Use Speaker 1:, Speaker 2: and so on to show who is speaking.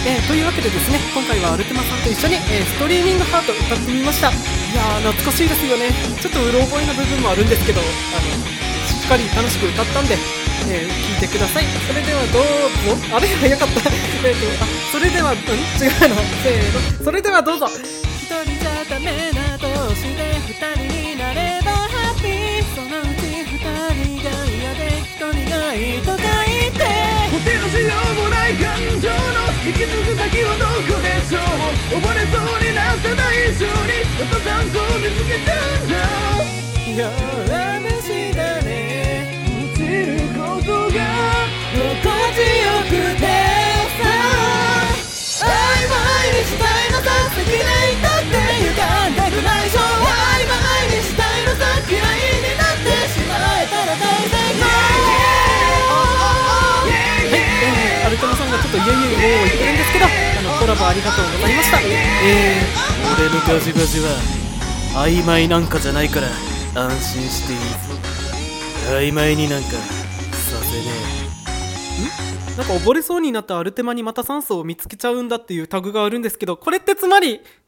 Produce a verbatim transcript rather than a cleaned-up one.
Speaker 1: えー、というわけでですね、今回はアルテマさんと一緒に、えー、ストリーミングハート歌ってみました。いやー懐かしいですよね。ちょっとうろ覚えな部分もあるんですけど、あのしっかり楽しく歌ったんで、えー、聞いてください。それではどうぞ。あれ早かったえっとあそれでは、うん、違うな、せーの、それではどうぞ。一人じゃダメな同士で二人になればハッピー、そのうち二人が嫌で一人がいいとか言って、
Speaker 2: 果てのしようもない感情の行き着く先はどこでしょう。溺れそうになった大丈にまたちゃんと見つけたんだ。
Speaker 1: いや話だね、
Speaker 2: 落ちることが
Speaker 1: 心地よくてさ、曖昧にしたいのさ、好きな人って歪んでくないでしょ。曖昧にしたいのさ、嫌いになってしまえたら大成功。はい、えー、アルテマさんがちょっとイエイエイを言ってるんですけど、あのコラボありがとうございました。
Speaker 3: えー、俺のガジガジは曖昧なんかじゃないから安心していいぞ。曖昧になんかさせね
Speaker 1: なんか溺れそうになったアルテマにまた酸素を見つけちゃうんだっていうタグがあるんですけど、これってつまり